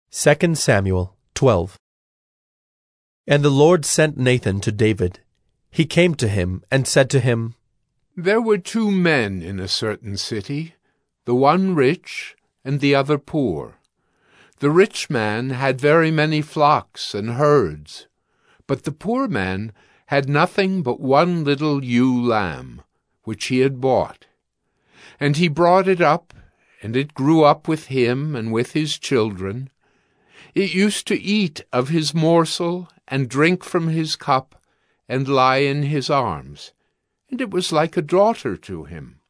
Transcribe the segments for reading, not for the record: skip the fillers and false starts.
2 Samuel 12. And the Lord sent Nathan to David. He came to him and said to him, There were 2 men in a certain city, the one rich and the other poor. The rich man had very many flocks and herds, but the poor man had nothing but one little ewe lamb, which he had bought. And he brought it up, and it grew up with him and with his children. It used to eat of his morsel and drink from his cup and lie in his arms, and it was like a daughter to him.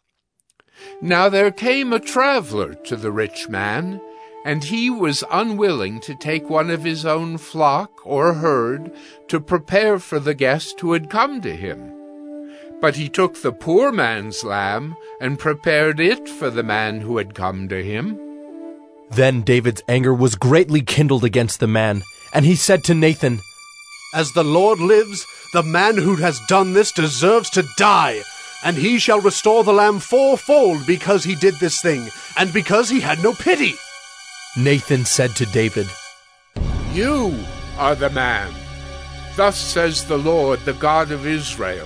Now there came a traveler to the rich man, and he was unwilling to take one of his own flock or herd to prepare for the guest who had come to him. But he took the poor man's lamb and prepared it for the man who had come to him. Then David's anger was greatly kindled against the man, and he said to Nathan, As the Lord lives, the man who has done this deserves to die, and he shall restore the lamb 4-fold because he did this thing, and because he had no pity. Nathan said to David, You are the man. Thus says the Lord, the God of Israel,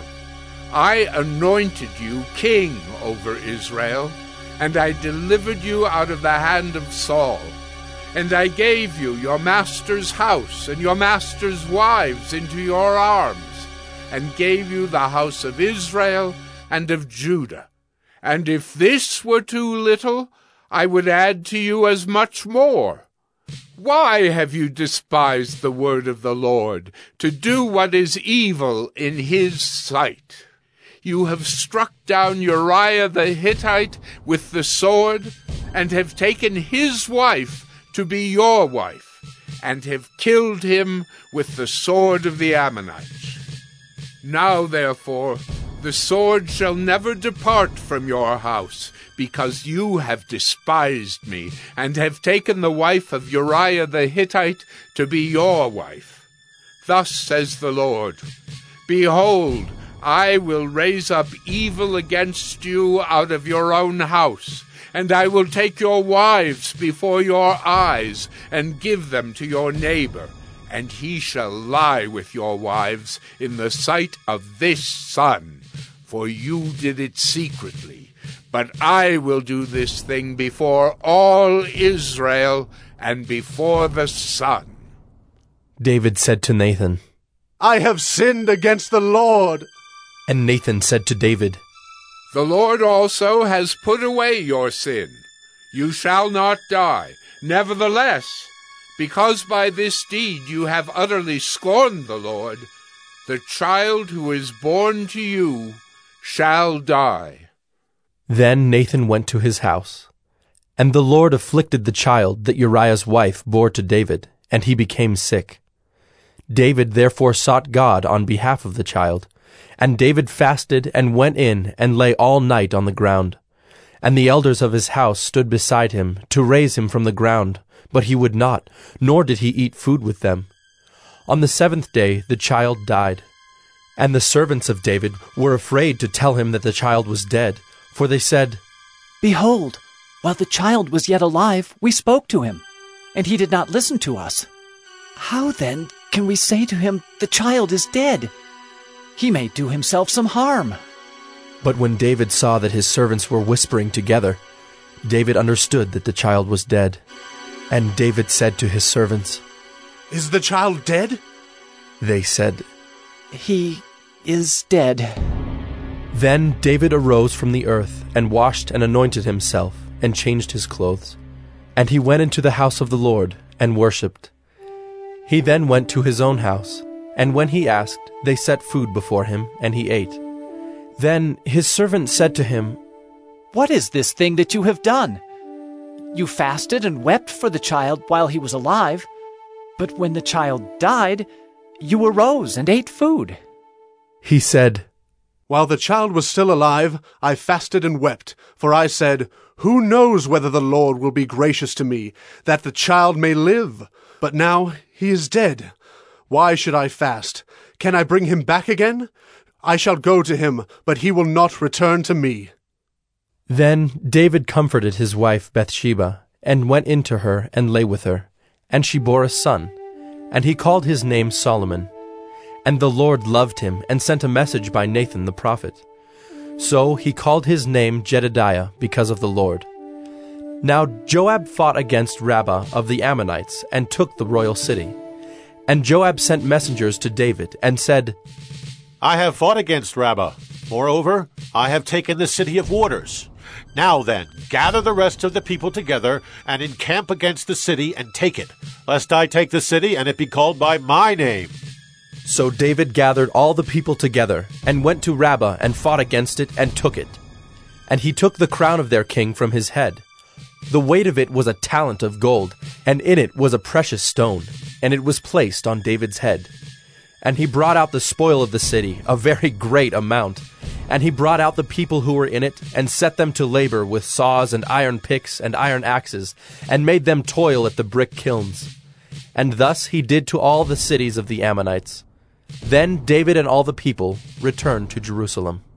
I anointed you king over Israel, and I delivered you out of the hand of Saul. And I gave you your master's house and your master's wives into your arms, and gave you the house of Israel and of Judah. And if this were too little, I would add to you as much more. Why have you despised the word of the Lord, to do what is evil in his sight? You have struck down Uriah the Hittite with the sword, and have taken his wife to be your wife, and have killed him with the sword of the Ammonites. Now, therefore, the sword shall never depart from your house, because you have despised me, and have taken the wife of Uriah the Hittite to be your wife. Thus says the Lord, Behold, I will raise up evil against you out of your own house, and I will take your wives before your eyes, and give them to your neighbor, and he shall lie with your wives in the sight of this sun, for you did it secretly. But I will do this thing before all Israel and before the sun. David said to Nathan, I have sinned against the Lord. And Nathan said to David, The Lord also has put away your sin. You shall not die. Nevertheless, because by this deed you have utterly scorned the Lord, the child who is born to you shall die. Then Nathan went to his house. And the Lord afflicted the child that Uriah's wife bore to David, and he became sick. David therefore sought God on behalf of the child. And David fasted and went in and lay all night on the ground. And the elders of his house stood beside him to raise him from the ground, but he would not, nor did he eat food with them. On the 7th day the child died. And the servants of David were afraid to tell him that the child was dead, for they said, Behold, while the child was yet alive, we spoke to him, and he did not listen to us. How then can we say to him, The child is dead? He may do himself some harm. But when David saw that his servants were whispering together, David understood that the child was dead. And David said to his servants, Is the child dead? They said, He is dead. Then David arose from the earth, and washed and anointed himself, and changed his clothes. And he went into the house of the Lord, and worshipped. He then went to his own house, and when he asked, they set food before him, and he ate. Then his servant said to him, What is this thing that you have done? You fasted and wept for the child while he was alive, but when the child died, you arose and ate food. He said, While the child was still alive, I fasted and wept, for I said, Who knows whether the Lord will be gracious to me, that the child may live? But now he is dead. Why should I fast? Can I bring him back again? I shall go to him, but he will not return to me. Then David comforted his wife Bathsheba, and went in to her and lay with her. and she bore a son, and he called his name Solomon. And the Lord loved him, and sent a message by Nathan the prophet. So he called his name Jedidiah, because of the Lord. Now Joab fought against Rabbah of the Ammonites, and took the royal city. And Joab sent messengers to David, and said, I have fought against Rabbah. Moreover, I have taken the city of waters. Now then, gather the rest of the people together, and encamp against the city, and take it, lest I take the city, and it be called by my name. So David gathered all the people together, and went to Rabbah, and fought against it, and took it. And he took the crown of their king from his head. The weight of it was a talent of gold, and in it was a precious stone, and it was placed on David's head. And he brought out the spoil of the city, a very great amount. And he brought out the people who were in it, and set them to labor with saws and iron picks and iron axes, and made them toil at the brick kilns. And thus he did to all the cities of the Ammonites. Then David and all the people returned to Jerusalem.